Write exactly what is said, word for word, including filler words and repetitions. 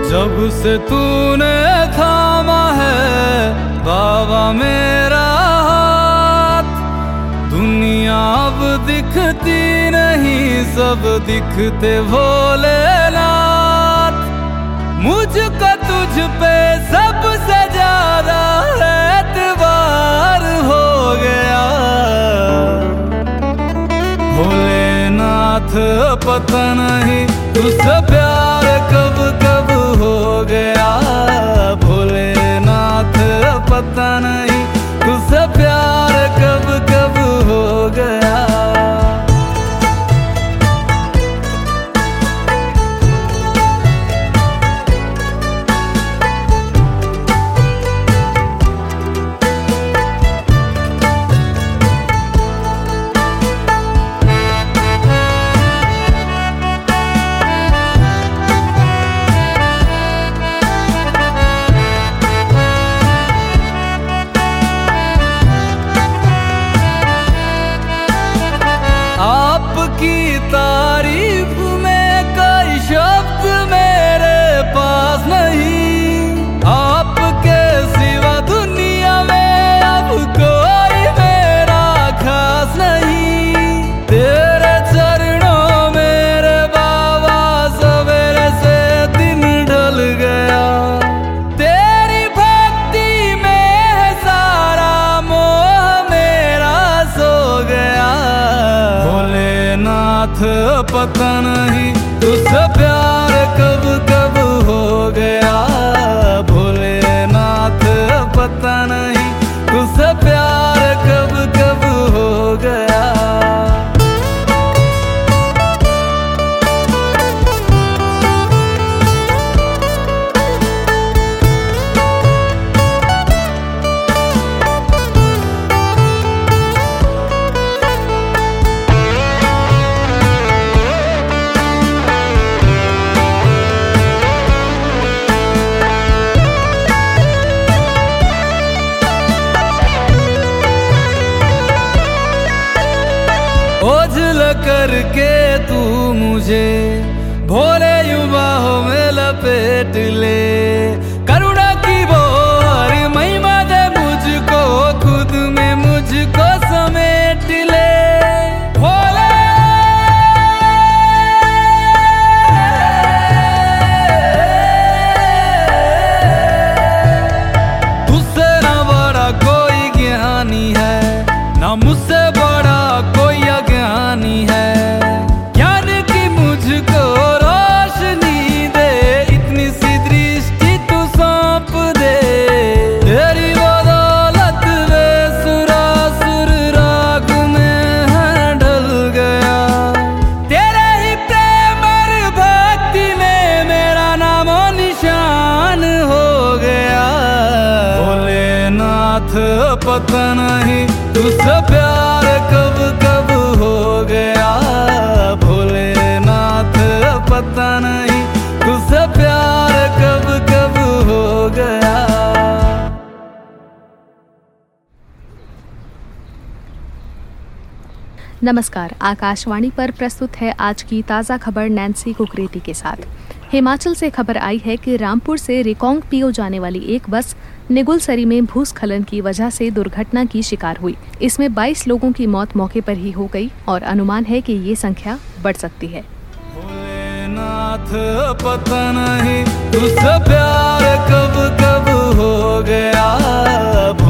जब से तूने थामा है बाबा मेरा हाथ, दुनिया अब दिखती नहीं, सब दिखते भोलेनाथ। मुझको तुझ पे सबसे ज्यादा एतबार हो गया भोलेनाथ। पता नहीं तुझसे प्यार कब कब हो गया भोलेनाथ। पता नहीं तुझसे प्यार कब कब हो गया। आपकी तारीफ में कोई शब्द मेरे पास नहीं, आपके सिवा दुनिया में अब कोई मेरा खास नहीं। तेरे चरणों मेरे बाबा सवेरे से दिन ढल गया, तेरी भक्ति में है सारा मोह मेरा सो गया भोलेनाथ। पता नहीं तुझसे प्यार कब कब हो गया भोलेनाथ। पता नहीं तुझसे प्यार कब कब हो गया। ओझल करके तू मुझे भोले युवा बाहों में लपेट ले, करुणा की वो हरी महिमा दे मुझको, खुद में मुझको समेट ले भोले। तुझसे ना बड़ा कोई ज्ञानी है, ना मुझसे बड़ा कोई अज्ञानी है। ज्ञान की मुझको रोशनी दे, इतनी सी दृष्टि तू सौंप दे। तेरी बदौलत वे सुरासुर राग में है ढल गया, तेरे ही प्रेम और भक्ति में मेरा नामो निशान हो गया भोलेनाथ। पता नहीं तुझसे प्यार कब कब हो गया भोलेनाथ। पता नहीं तुझसे प्यार कब कब हो गया। नमस्कार, आकाशवाणी पर प्रस्तुत है आज की ताज़ा खबर नैन्सी कुकरेती के साथ। हिमाचल से खबर आई है कि रामपुर से रिकांगपिओ जाने वाली एक बस निगुलसरी में भूस्खलन की वजह से दुर्घटना की शिकार हुई। इसमें बाईस लोगों की मौत मौके पर ही हो गई और अनुमान है कि ये संख्या बढ़ सकती है। भोलेनाथ पता नहीं तुझसे प्यार कब कब हो गया।